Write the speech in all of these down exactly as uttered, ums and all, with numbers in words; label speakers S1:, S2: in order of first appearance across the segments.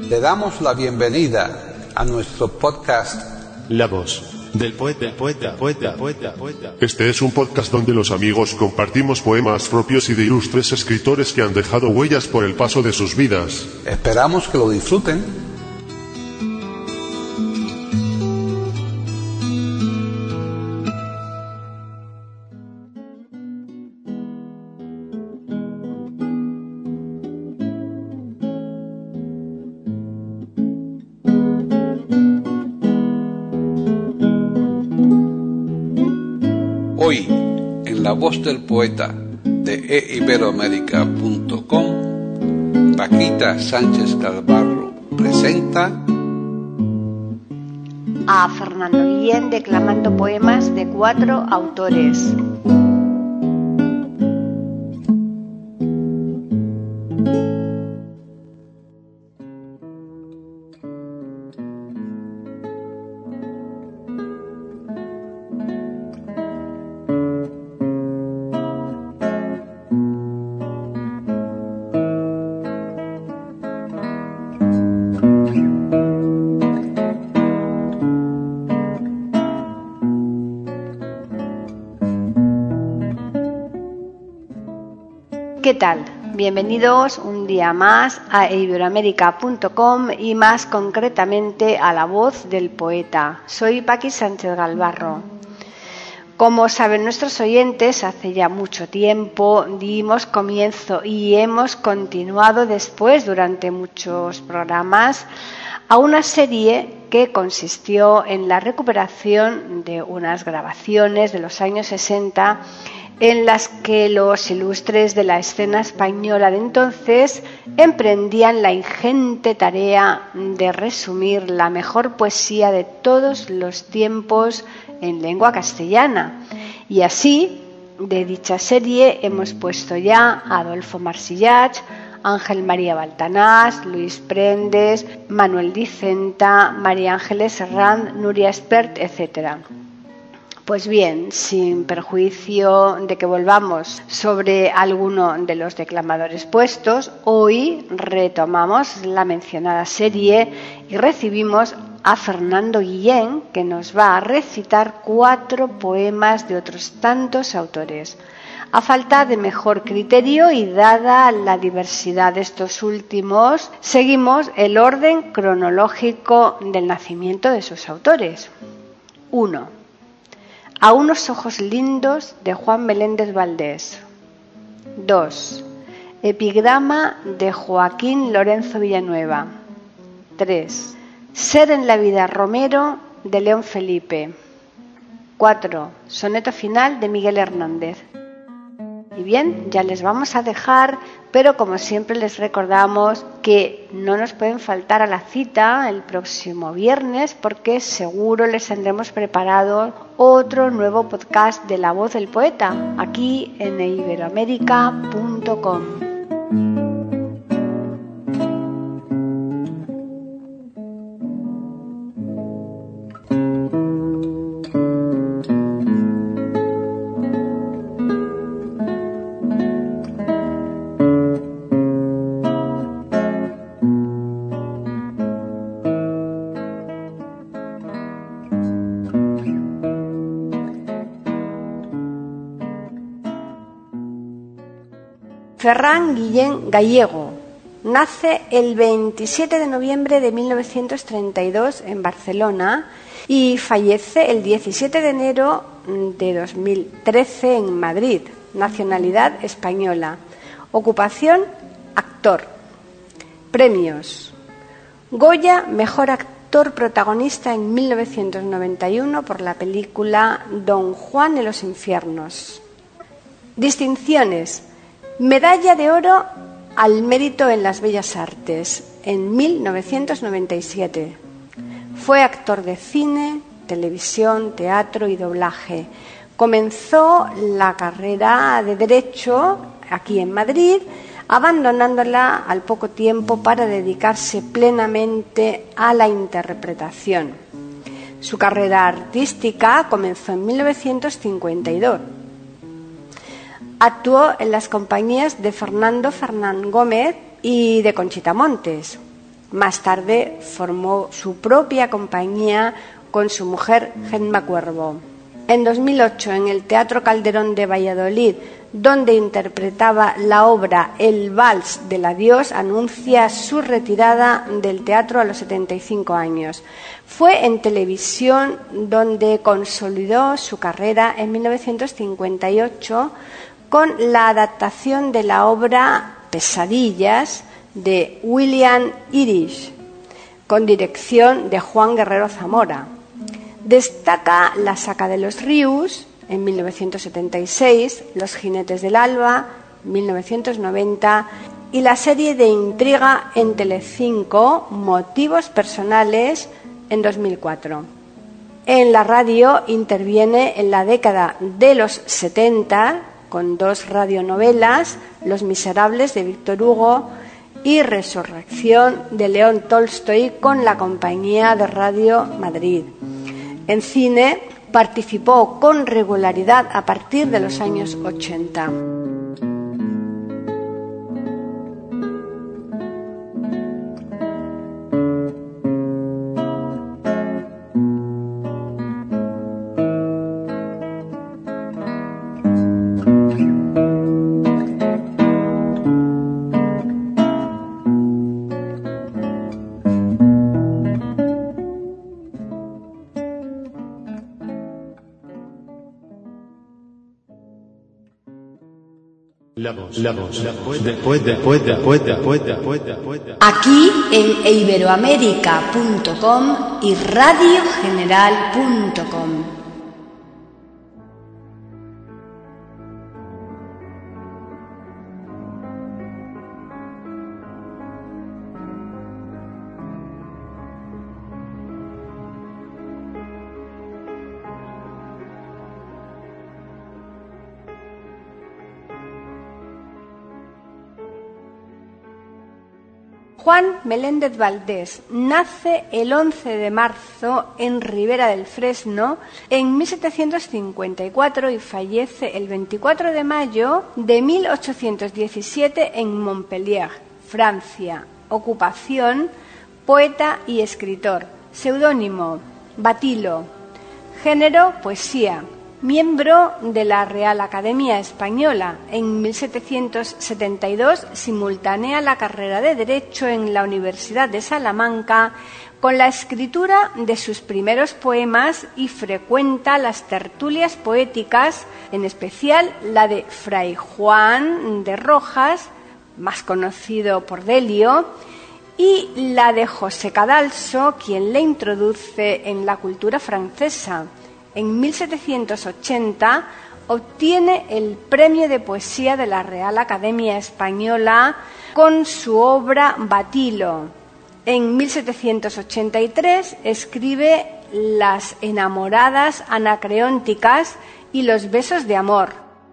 S1: Le damos la bienvenida a nuestro podcast
S2: La voz del poeta, poeta, poeta, poeta, poeta.
S3: Este es un podcast donde los amigos compartimos poemas propios y de ilustres escritores que han dejado huellas por el paso de sus vidas.
S1: Esperamos que lo disfruten. Hoy, en La Voz del Poeta de e iberoamérica punto com, Paquita Sánchez Galvarro presenta
S4: a Fernando Guillén declamando poemas de cuatro autores. ¿Qué tal? Bienvenidos un día más a e iberoamérica punto com y más concretamente a La Voz del Poeta. Soy Paqui Sánchez Galvarro. Como saben nuestros oyentes, hace ya mucho tiempo dimos comienzo y hemos continuado después durante muchos programas a una serie que consistió en la recuperación de unas grabaciones de los años sesenta en las que los ilustres de la escena española de entonces emprendían la ingente tarea de resumir la mejor poesía de todos los tiempos en lengua castellana. Y así, de dicha serie hemos puesto ya a Adolfo Marsillach, Ángel María Baltanás, Luis Prendes, Manuel Dicenta, María Ángeles Serrán, Nuria Espert, etcétera. Pues bien, sin perjuicio de que volvamos sobre alguno de los declamadores puestos, hoy retomamos la mencionada serie y recibimos a Fernando Guillén, que nos va a recitar cuatro poemas de otros tantos autores. A falta de mejor criterio y dada la diversidad de estos últimos, seguimos el orden cronológico del nacimiento de sus autores. uno. A unos ojos lindos, de Juan Meléndez Valdés. dos. Epigrama, de Joaquín Lorenzo Villanueva. tres. Ser en la vida Romero, de León Felipe. cuatro. Soneto final, de Miguel Hernández. Y bien, ya les vamos a dejar, pero como siempre les recordamos que no nos pueden faltar a la cita el próximo viernes porque seguro les tendremos preparado otro nuevo podcast de La Voz del Poeta aquí en e iberoamérica punto com. Ferran Guillén Gallego nace el veintisiete de noviembre de mil novecientos treinta y dos en Barcelona y fallece el diecisiete de enero de dos mil trece en Madrid. Nacionalidad española. Ocupación, actor. Premios: Goya, mejor actor protagonista en mil novecientos noventa y uno por la película Don Juan en los infiernos. Distinciones: Medalla de Oro al Mérito en las Bellas Artes en mil novecientos noventa y siete. Fue actor de cine, televisión, teatro y doblaje. Comenzó la carrera de Derecho aquí en Madrid, abandonándola al poco tiempo para dedicarse plenamente a la interpretación. Su carrera artística comenzó en mil novecientos cincuenta y dos. Actuó en las compañías de Fernando Fernán Gómez y de Conchita Montes. Más tarde formó su propia compañía con su mujer Gemma Cuervo. En dos mil ocho, en el Teatro Calderón de Valladolid, donde interpretaba la obra El Vals del Adiós, anuncia su retirada del teatro a los setenta y cinco años. Fue en televisión donde consolidó su carrera en mil novecientos cincuenta y ocho con la adaptación de la obra Pesadillas de William Irish, con dirección de Juan Guerrero Zamora. Destaca La Saca de los Ríos, en mil novecientos setenta y seis, Los Jinetes del Alba, mil novecientos noventa, y la serie de intriga en Telecinco, Motivos Personales, en dos mil cuatro. En la radio interviene en la década de los setenta con dos radionovelas, Los Miserables de Víctor Hugo y Resurrección de León Tolstoy, con la Compañía de Radio Madrid. En cine participó con regularidad a partir de los años ochenta.
S2: La voz, la voz, la voz del poeta, poeta, poeta, poeta, poeta, poeta.
S4: Aquí en iberoamérica punto com y radio general punto com. Juan Meléndez Valdés nace el once de marzo en Ribera del Fresno en mil setecientos cincuenta y cuatro y fallece el veinticuatro de mayo de mil ochocientos diecisiete en Montpellier, Francia. Ocupación: poeta y escritor. Seudónimo: Batilo. Género: poesía. Miembro de la Real Academia Española. En mil setecientos setenta y dos simultánea la carrera de Derecho en la Universidad de Salamanca con la escritura de sus primeros poemas y frecuenta las tertulias poéticas, en especial la de Fray Juan de Rojas, más conocido por Delio, y la de José Cadalso, quien le introduce en la cultura francesa. En mil setecientos ochenta obtiene el Premio de Poesía de la Real Academia Española con su obra Batilo. En mil setecientos ochenta y tres escribe Las enamoradas anacreónticas y Los besos de amor.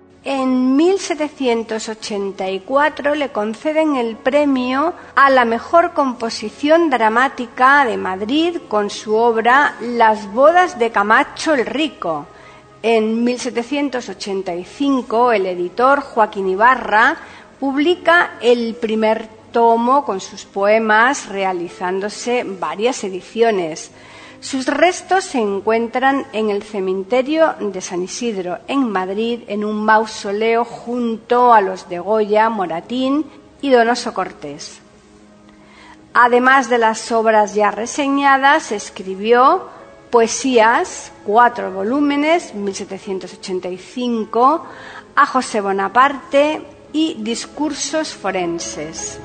S4: En mil setecientos ochenta y cuatro le conceden el premio a la mejor composición dramática de Madrid con su obra Las bodas de Camacho el Rico. En mil setecientos ochenta y cinco el editor Joaquín Ibarra publica el primer tomo con sus poemas, realizándose varias ediciones. Sus restos se encuentran en el cementerio de San Isidro, en Madrid, en un mausoleo junto a los de Goya, Moratín y Donoso Cortés. Además de las obras ya reseñadas, escribió poesías, cuatro volúmenes, mil setecientos ochenta y cinco, a José Bonaparte y discursos forenses.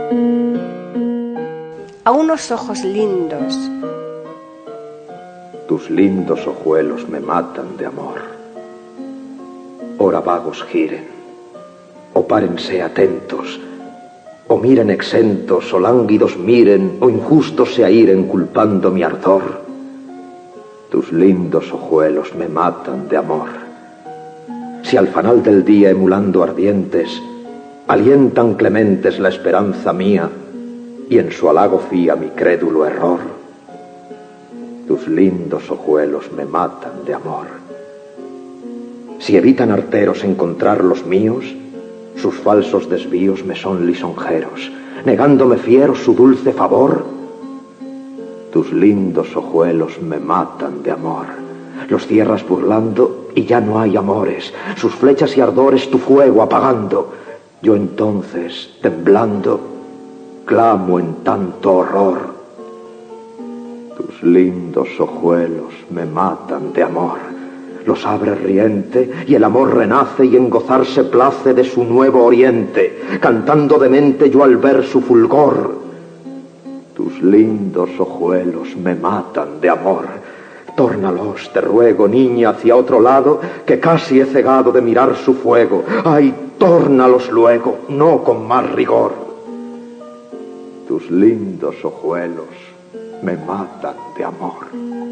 S4: A unos ojos lindos.
S5: Tu Tus lindos ojuelos me matan de amor. Ora vagos giren, o párense atentos, o miren exentos, o lánguidos miren, o injustos se airen culpando mi ardor. Tus lindos ojuelos me matan de amor. Si al fanal del día emulando ardientes, alientan clementes la esperanza mía, y en su halago fía mi crédulo error, tus lindos ojuelos me matan de amor. Si evitan arteros encontrar los míos, sus falsos desvíos me son lisonjeros, negándome fieros su dulce favor, tus lindos ojuelos me matan de amor. Los cierras burlando y ya no hay amores, sus flechas y ardores tu fuego apagando. Yo entonces, temblando, clamo en tanto horror. Tus lindos ojuelos me matan de amor. Los abre riente y el amor renace y en gozarse place de su nuevo oriente, cantando demente yo al ver su fulgor. Tus lindos ojuelos me matan de amor. Tórnalos, te ruego, niña, hacia otro lado, que casi he cegado de mirar su fuego. Ay, tórnalos luego, no con más rigor. Tus lindos ojuelos me matan de amor.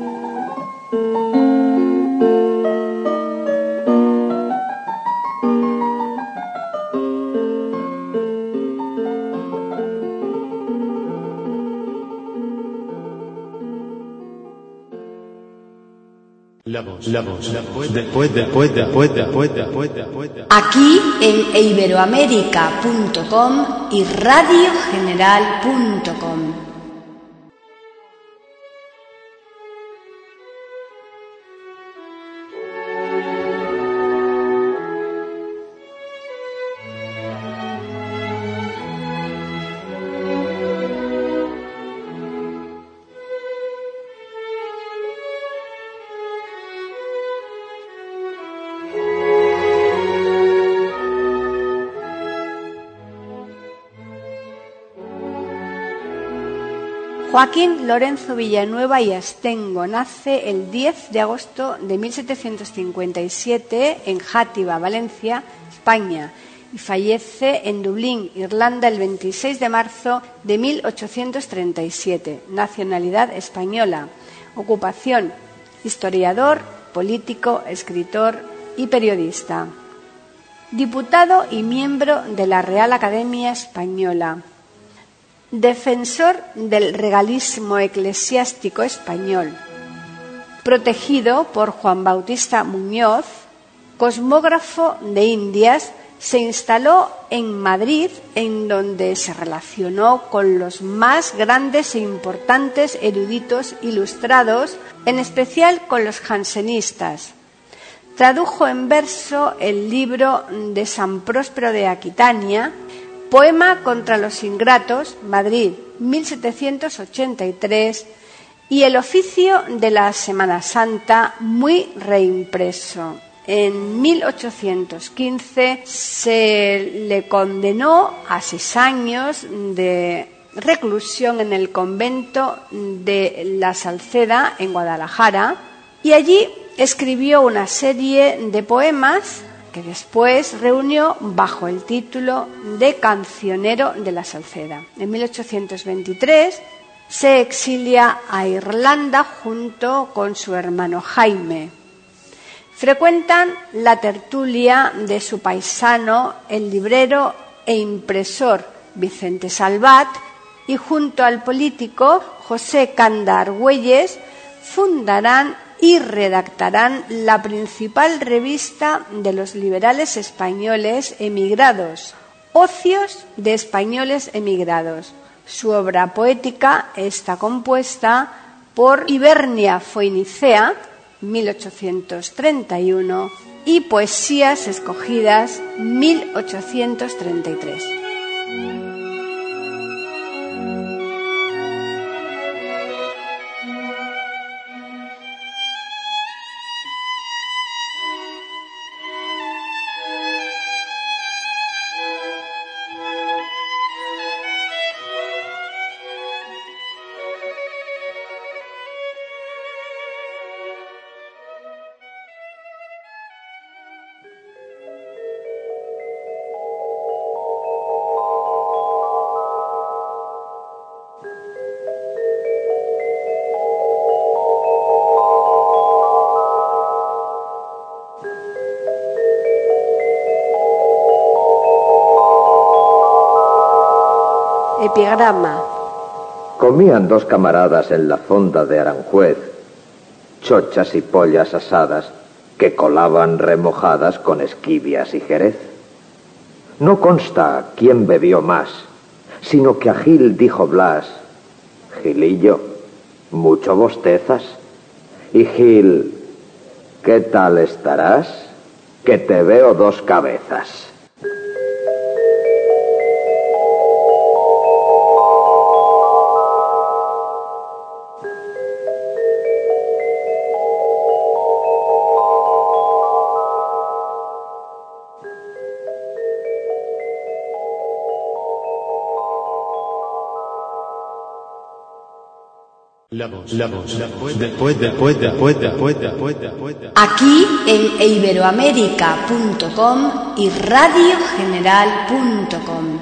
S2: La voz, la voz, la voz, después, después, después, después, después, después.
S4: Aquí en iberoamérica punto com y radio general punto com. Joaquín Lorenzo Villanueva y Astengo nace el diez de agosto de mil setecientos cincuenta y siete en Játiva, Valencia, España, y fallece en Dublín, Irlanda, el veintiséis de marzo de mil ochocientos treinta y siete. Nacionalidad española. Ocupación: historiador, político, escritor y periodista. Diputado y miembro de la Real Academia Española. Defensor del regalismo eclesiástico español, protegido por Juan Bautista Muñoz, cosmógrafo de Indias, se instaló en Madrid, en donde se relacionó con los más grandes e importantes eruditos ilustrados, en especial con los jansenistas. Tradujo en verso el libro de San Próspero de Aquitania, Poema contra los ingratos, Madrid, mil setecientos ochenta y tres, y el oficio de la Semana Santa, muy reimpreso. En mil ochocientos quince se le condenó a seis años de reclusión en el convento de La Salceda, en Guadalajara, y allí escribió una serie de poemas que después reunió bajo el título de Cancionero de la Salceda. En mil ochocientos veintitrés se exilia a Irlanda junto con su hermano Jaime. Frecuentan la tertulia de su paisano, el librero e impresor Vicente Salvat, y junto al político José Canda Argüelles fundarán y redactarán la principal revista de los liberales españoles emigrados, Ocios de Españoles Emigrados. Su obra poética está compuesta por Hibernia Foinicea, mil ochocientos treinta y uno, y Poesías Escogidas, mil ochocientos treinta y tres. Epigrama.
S5: Comían dos camaradas en la fonda de Aranjuez chochas y pollas asadas que colaban remojadas con esquivias y jerez. No consta quién bebió más, sino que a Gil dijo Blas: Gilillo, mucho bostezas. Y Gil: ¿qué tal estarás? Que te veo dos cabezas.
S2: La voz, la voz, después, después, después, después, después, después, después.
S4: Aquí en iberoamérica punto com y radio general punto com.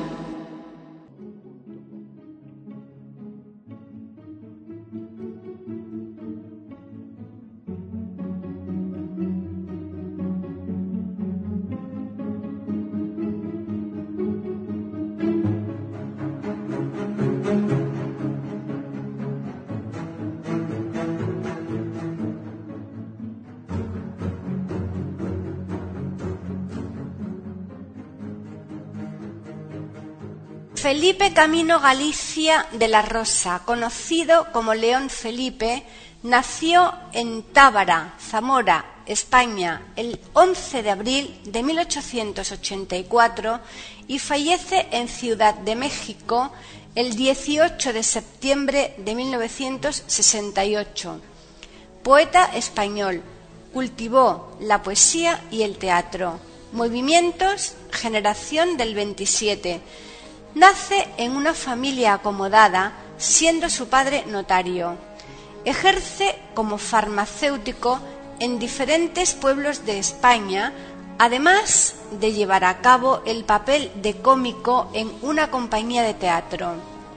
S4: Felipe Camino Galicia de la Rosa, conocido como León Felipe, nació en Tábara, Zamora, España, el once de abril de mil ochocientos ochenta y cuatro y fallece en Ciudad de México el dieciocho de septiembre de mil novecientos sesenta y ocho. Poeta español, cultivó la poesía y el teatro. Movimientos, generación del veintisiete. Nace en una familia acomodada, siendo su padre notario. Ejerce como farmacéutico en diferentes pueblos de España, además de llevar a cabo el papel de cómico en una compañía de teatro.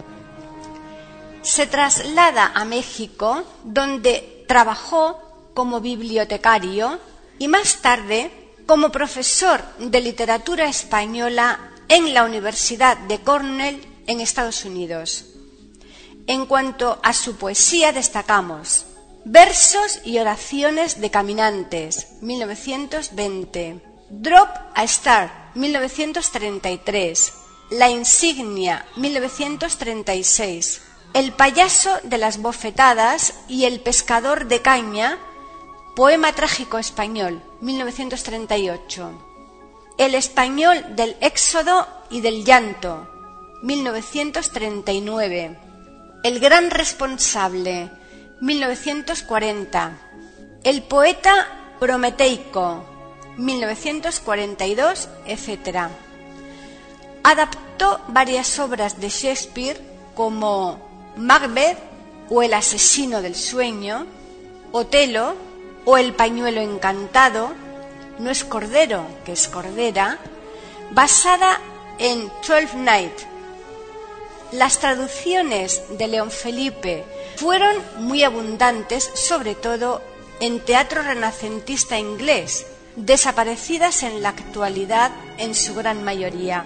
S4: Se traslada a México, donde trabajó como bibliotecario y más tarde como profesor de literatura española en la Universidad de Cornell, en Estados Unidos. En cuanto a su poesía destacamos Versos y oraciones de caminantes, mil novecientos veinte, Drop a Star, mil novecientos treinta y tres, La insignia, mil novecientos treinta y seis, El payaso de las bofetadas y El pescador de caña, poema trágico español, mil novecientos treinta y ocho. El español del éxodo y del llanto, mil novecientos treinta y nueve. El gran responsable, mil novecientos cuarenta. El poeta prometeico, mil novecientos cuarenta y dos, etcétera. Adaptó varias obras de Shakespeare como Macbeth o El asesino del sueño, Otelo o El pañuelo encantado, No es cordero, que es cordera, basada en Twelfth Night. Las traducciones de León Felipe fueron muy abundantes, sobre todo en teatro renacentista inglés, desaparecidas en la actualidad en su gran mayoría.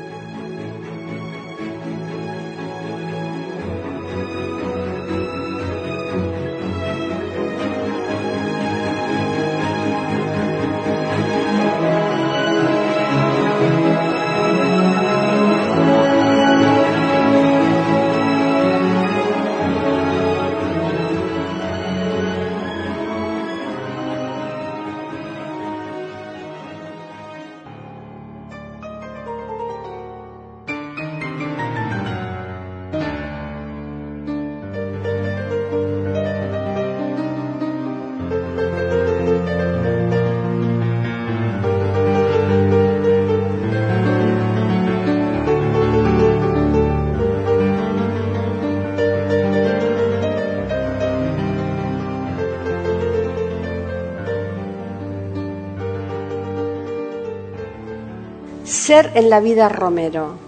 S4: Ser en la vida Romero.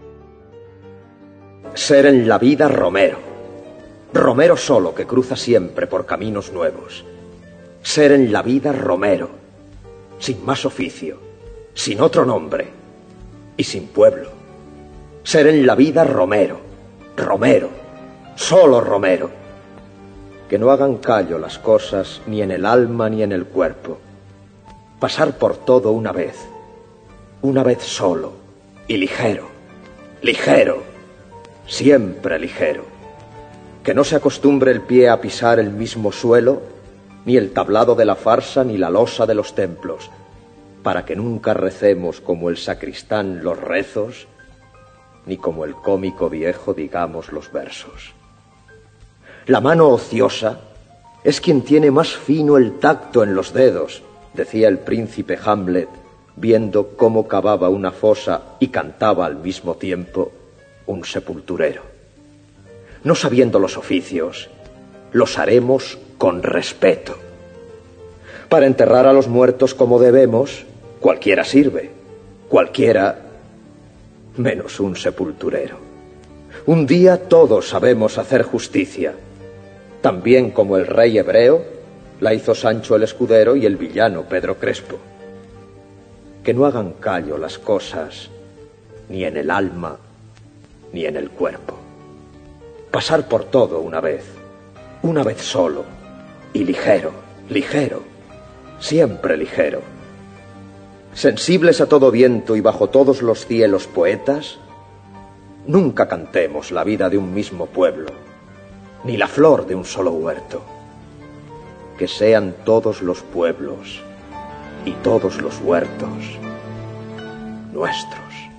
S5: Ser en la vida Romero. Romero solo que cruza siempre por caminos nuevos. Ser en la vida Romero, sin más oficio, sin otro nombre y sin pueblo. Ser en la vida Romero, Romero, solo Romero. Que no hagan callo las cosas ni en el alma ni en el cuerpo. Pasar por todo una vez, una vez solo y ligero, ligero, siempre ligero. Que no se acostumbre el pie a pisar el mismo suelo, ni el tablado de la farsa ni la losa de los templos, para que nunca recemos como el sacristán los rezos, ni como el cómico viejo digamos los versos. La mano ociosa es quien tiene más fino el tacto en los dedos, decía el príncipe Hamlet, viendo cómo cavaba una fosa y cantaba al mismo tiempo un sepulturero. No sabiendo los oficios, los haremos con respeto. Para enterrar a los muertos como debemos, cualquiera sirve, cualquiera menos un sepulturero. Un día todos sabemos hacer justicia, también como el rey hebreo la hizo Sancho el Escudero y el villano Pedro Crespo. Que no hagan callo las cosas, ni en el alma, ni en el cuerpo. Pasar por todo una vez, una vez solo, y ligero, ligero, siempre ligero. Sensibles a todo viento y bajo todos los cielos poetas, nunca cantemos la vida de un mismo pueblo, ni la flor de un solo huerto. Que sean todos los pueblos y todos los huertos nuestros.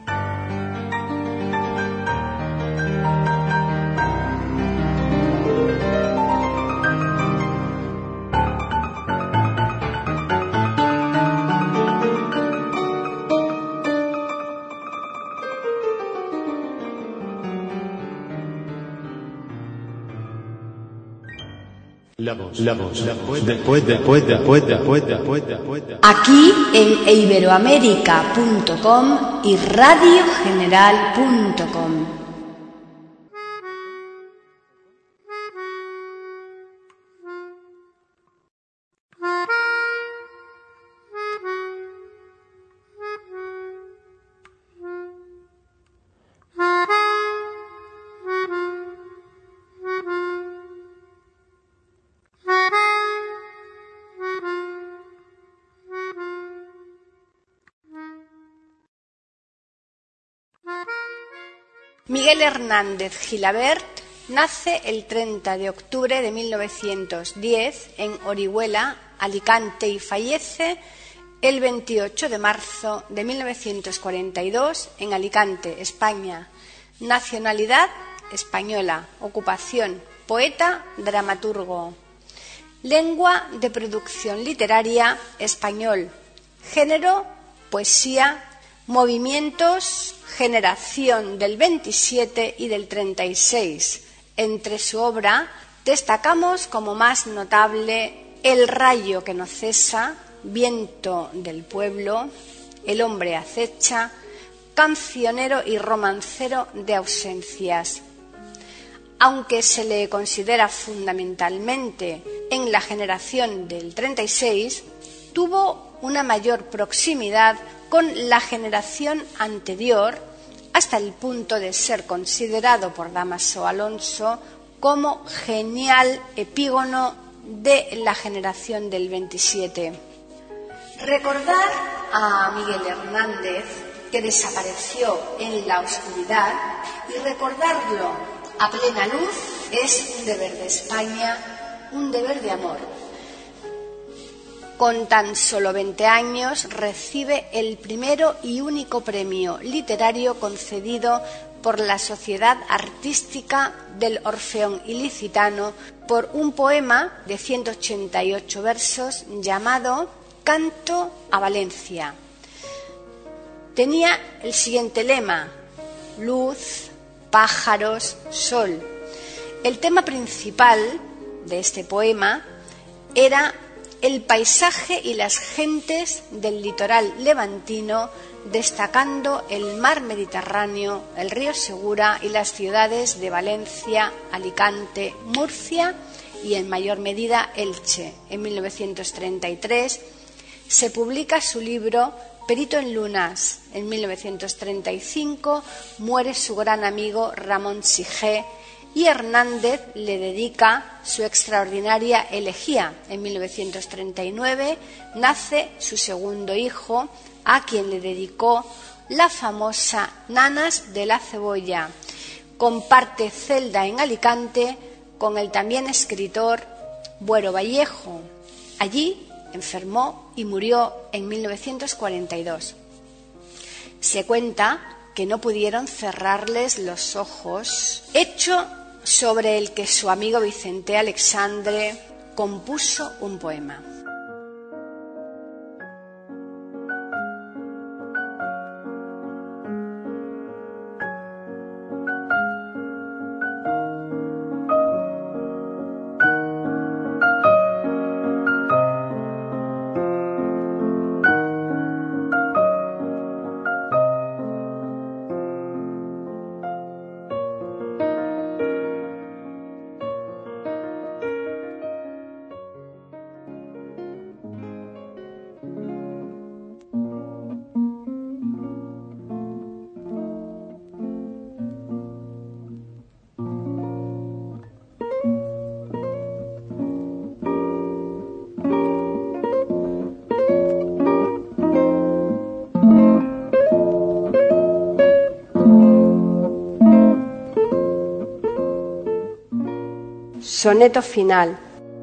S2: La voz, la voz, la voz, después, después, después, después, después, después.
S4: Aquí en iberoamérica punto com y radio general punto com. Miguel Hernández Gilabert nace el treinta de octubre de mil novecientos diez en Orihuela, Alicante, y fallece el veintiocho de marzo de mil novecientos cuarenta y dos en Alicante, España. Nacionalidad española. Ocupación poeta, dramaturgo. Lengua de producción literaria español. Género poesía. Movimientos, generación del veintisiete y del treinta y seis. Entre su obra destacamos como más notable El rayo que no cesa, Viento del pueblo, El hombre acecha, Cancionero y romancero de ausencias. Aunque se le considera fundamentalmente en la generación del treinta y seis, tuvo una mayor proximidad con la generación anterior, hasta el punto de ser considerado por Dámaso Alonso como genial epígono de la generación del veintisiete. Recordar a Miguel Hernández, que desapareció en la oscuridad, y recordarlo a plena luz es un deber de España, un deber de amor. Con tan solo veinte años recibe el primero y único premio literario concedido por la Sociedad Artística del Orfeón Ilicitano por un poema de ciento ochenta y ocho versos llamado Canto a Valencia. Tenía el siguiente lema: luz, pájaros, sol. El tema principal de este poema era el paisaje y las gentes del litoral levantino, destacando el mar Mediterráneo, el río Segura y las ciudades de Valencia, Alicante, Murcia y en mayor medida Elche. En mil novecientos treinta y tres se publica su libro Perito en lunas, en mil novecientos treinta y cinco, muere su gran amigo Ramón Sige y Hernández le dedica su extraordinaria elegía. En mil novecientos treinta y nueve nace su segundo hijo, a quien le dedicó la famosa Nanas de la Cebolla. Comparte celda en Alicante con el también escritor Buero Vallejo. Allí enfermó y murió en mil novecientos cuarenta y dos. Se cuenta que no pudieron cerrarles los ojos, hecho sobre el que su amigo Vicente Alexandre compuso un poema. Soneto final.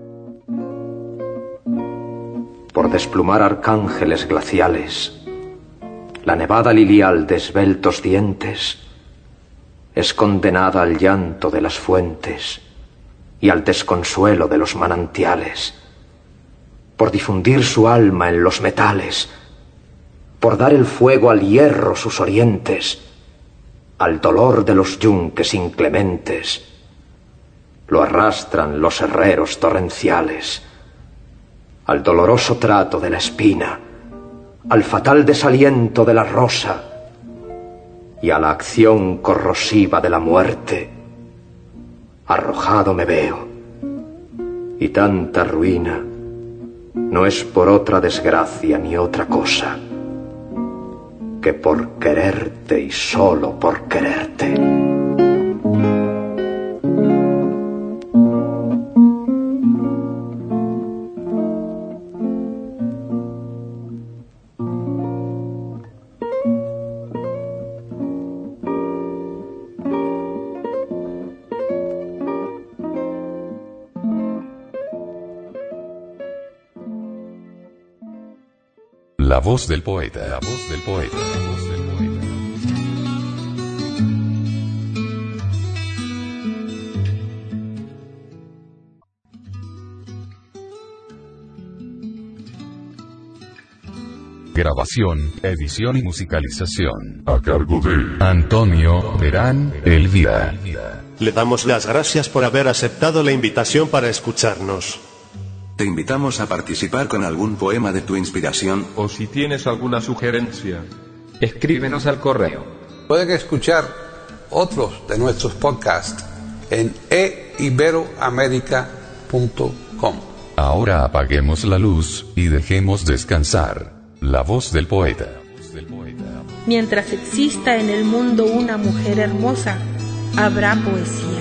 S5: Por desplumar arcángeles glaciales, la nevada lilial de esbeltos dientes es condenada al llanto de las fuentes y al desconsuelo de los manantiales, por difundir su alma en los metales, por dar el fuego al hierro sus orientes, al dolor de los yunques inclementes, lo arrastran los herreros torrenciales, al doloroso trato de la espina, al fatal desaliento de la rosa y a la acción corrosiva de la muerte. Arrojado me veo, y tanta ruina no es por otra desgracia ni otra cosa que por quererte y solo por quererte.
S6: La voz del poeta, la voz del poeta, la voz del poeta. Grabación, edición y musicalización
S3: A cargo de
S6: Antonio Verán Elvira.
S2: Le damos las gracias por haber aceptado la invitación para escucharnos.
S7: Te invitamos a participar con algún poema de tu inspiración.
S8: O si tienes alguna sugerencia,
S1: escríbenos al correo. Pueden escuchar otros de nuestros podcasts en e iberoamerica punto com.
S6: Ahora apaguemos la luz y dejemos descansar la voz del poeta.
S9: Mientras exista en el mundo una mujer hermosa, habrá poesía.